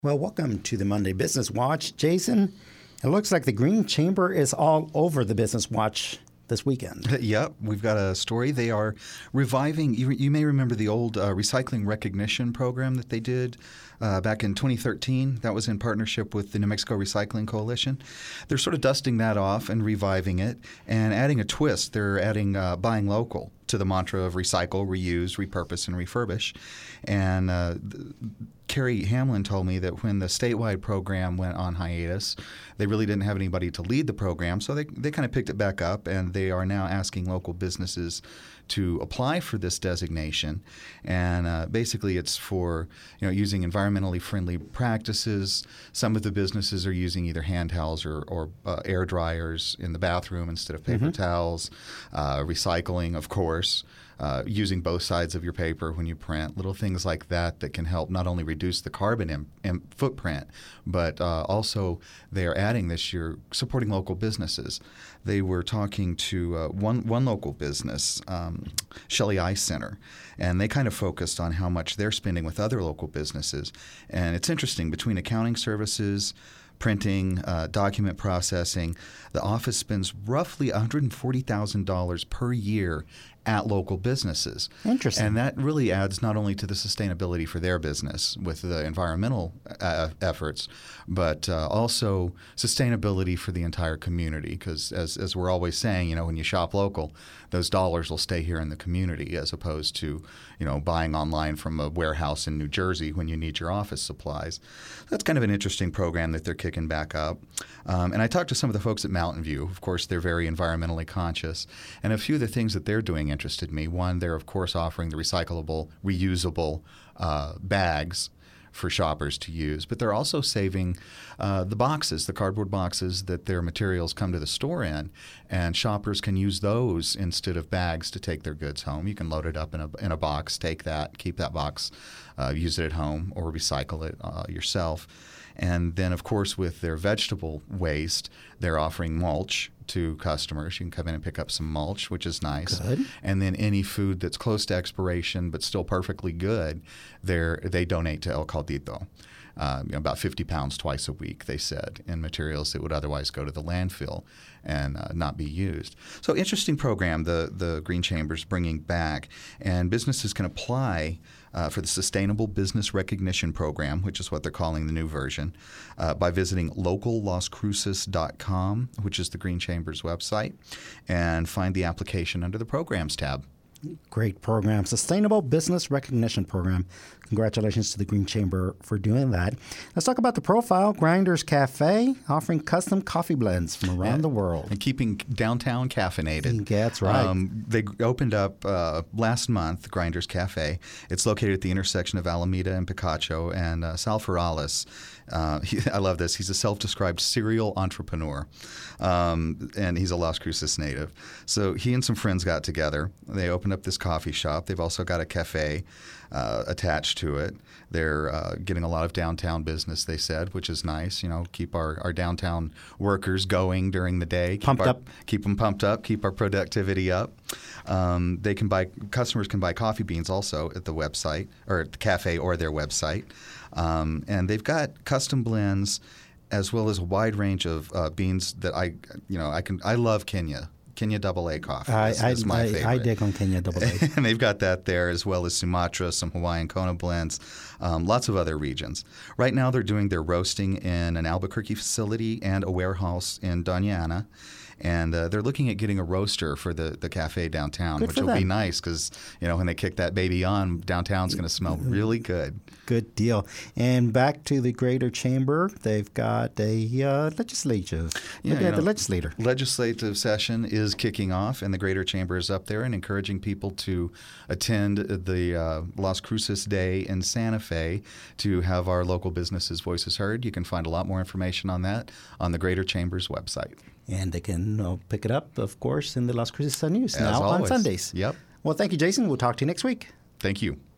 Well, welcome to the Monday Business Watch. Jason, it looks like the Green Chamber is all over the Business Watch this weekend. Yep, we've got a story. They are reviving, you may remember the old recycling recognition program that they did back in 2013. That was in partnership with the New Mexico Recycling Coalition. They're sort of dusting that off and reviving it and adding a twist. They're adding buying local to the mantra of recycle, reuse, repurpose, and refurbish. And Carrie Hamlin told me that when the statewide program went on hiatus, they really didn't have anybody to lead the program, so they kind of picked it back up, and they are now asking local businesses to apply for this designation. And basically it's for using environmentally friendly practices. Some of the businesses are using either hand towels or air dryers in the bathroom instead of paper towels, recycling, of course. Using both sides of your paper when you print, little things like that can help not only reduce the carbon footprint, but also they are adding this year supporting local businesses. They were talking to one local business, Shelley Ice Center, and they kind of focused on how much they're spending with other local businesses. And it's interesting, between accounting services, printing, document processing, the office spends roughly $140,000 per year at local businesses. Interesting. And that really adds not only to the sustainability for their business with the environmental efforts, but also sustainability for the entire community. Because as we're always saying, when you shop local, those dollars will stay here in the community as opposed to, buying online from a warehouse in New Jersey when you need your office supplies. That's kind of an interesting program that they're kicking back up. And I talked to some of the folks at Mountain View. Of course, they're very environmentally conscious. And a few of the things that they're doing interested me. One, they're, of course, offering the recyclable, reusable bags for shoppers to use. But they're also saving the boxes, the cardboard boxes that their materials come to the store in. And shoppers can use those instead of bags to take their goods home. You can load it up in a box, take that, keep that box, use it at home, or recycle it yourself. And then, of course, with their vegetable waste, they're offering mulch to customers. You can come in and pick up some mulch, which is nice. Good. And then any food that's close to expiration but still perfectly good, they donate to El Caldito. About 50 pounds twice a week, they said, in materials that would otherwise go to the landfill and not be used. So interesting program the Green Chamber's bringing back. And businesses can apply for the Sustainable Business Recognition Program, which is what they're calling the new version, by visiting locallascruces.com, which is the Green Chamber's website, and find the application under the Programs tab. Great program. Sustainable Business Recognition Program. Congratulations to the Green Chamber for doing that. Let's talk about the profile. Grinders Cafe, offering custom coffee blends from around the world. And keeping downtown caffeinated. That's right. They opened up last month, Grinders Cafe. It's located at the intersection of Alameda and Picacho. And Sal Ferrales, I love this. He's a self-described serial entrepreneur. And he's a Las Cruces native. So he and some friends got together. They opened up this coffee shop. They've also got a cafe attached to it. They're getting a lot of downtown business, they said, which is nice. Keep our downtown workers going during the day. Keep them pumped up. Keep our productivity up. Customers can buy coffee beans also at the website or at the cafe or their website. And they've got custom blends as well as a wide range of beans that I love Kenya. Kenya Double A coffee is my favorite. I dig on Kenya Double A. And they've got that there, as well as Sumatra, some Hawaiian Kona blends, lots of other regions. Right now they're doing their roasting in an Albuquerque facility and a warehouse in Doña Ana. And they're looking at getting a roaster for the cafe downtown, which will be nice because, when they kick that baby on, downtown's going to smell really good. Good deal. And back to the Greater Chamber, they've got a legislative. The legislator. Legislative session is kicking off, and the Greater Chamber is up there and encouraging people to attend the Las Cruces Day in Santa Fe to have our local businesses' voices heard. You can find a lot more information on that on the Greater Chamber's website. And they can pick it up, of course, in the Las Cruces Sun News As now always. on Sundays. Yep. Well, thank you, Jason. We'll talk to you next week. Thank you.